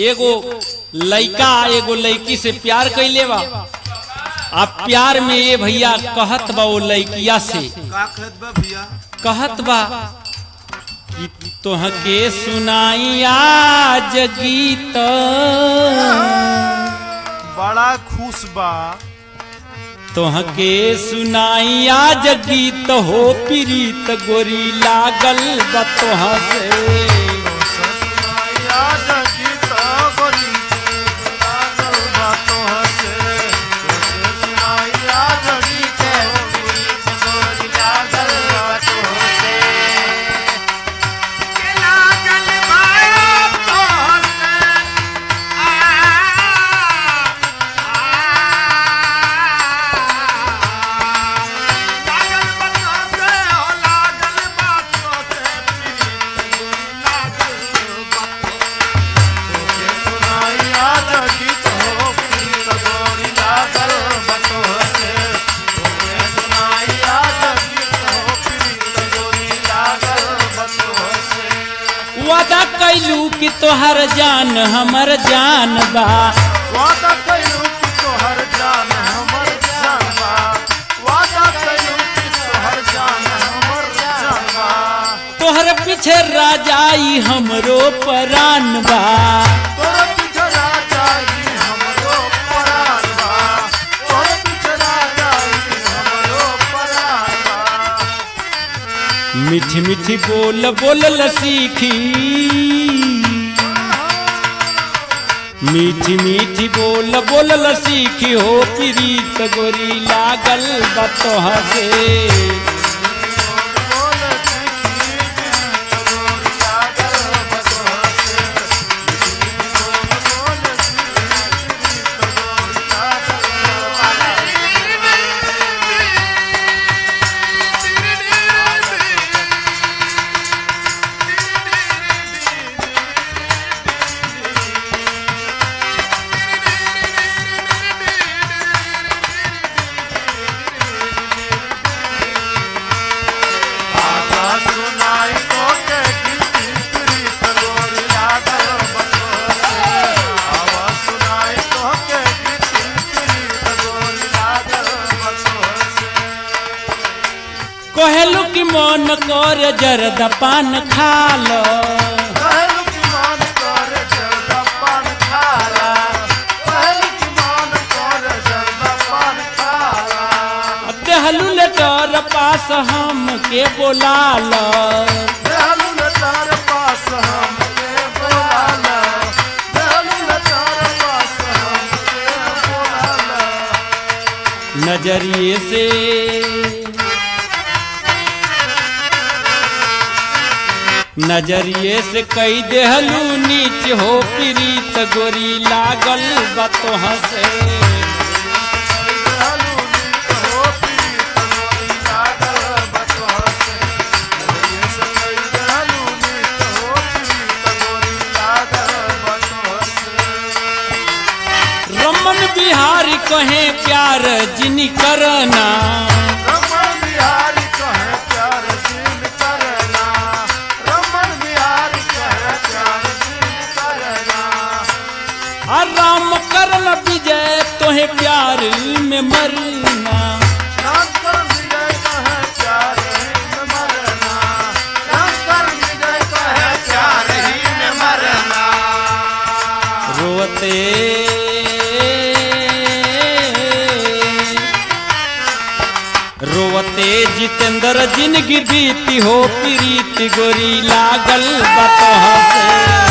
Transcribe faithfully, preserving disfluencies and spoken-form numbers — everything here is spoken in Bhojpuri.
एगो लड़का एगो लड़की से प्यार कैले बा। आप प्यार में ये भैया कहत बा वो लड़किया से का कहत बा भैया? कहत बा कि तोहके सुनाई आज गीत, बड़ा खुश बा। तोहके सुनाई आज गीत हो प्रीत गोरी लागल बा तोहा से। वादा कैलू कि तोहर जान हमर जान बा, वादा कैलू कि तोहर जान हमर जान बा, वादा कैलू कि तोहर जान हमर जान बा। तोहर पीछे राजाई हमरो परान बा, तोहर पीछे राजाई हमरो परान बा, तोहर पीछे राजाई हमरो परान बा। मीठी मीठी बोल बोल सीखी, मीठी मीठी बोल बोल सीखी हो प्रीत गोरी लागल बा तोहा से। कहलू कि मन कर जरदा पान खाल, कहलू कि मन कर जरदा पान खाला, कहलू कि मन कर जरदा पान खाला। देहलू लेटर पास हम के बोलाल, देहलू लेटर पास हम के बोलाल, देहलू लेटर पास हम के बोलाल। नजरिए से नजरिए से कई देहलू नीच हो प्रीत गोरी लागल बा तोहा से। रमन बिहारी कहे प्यार जिनी करना, राम करल विजय तोहे प्यार में मरना। राम करल विजय कहे प्यार में मरना, राम करल विजय कहे प्यार ही में मरना। रोते रोते जितेंद्र जिंदगी बीती हो प्रीत गोरी लागल बा तोहा से।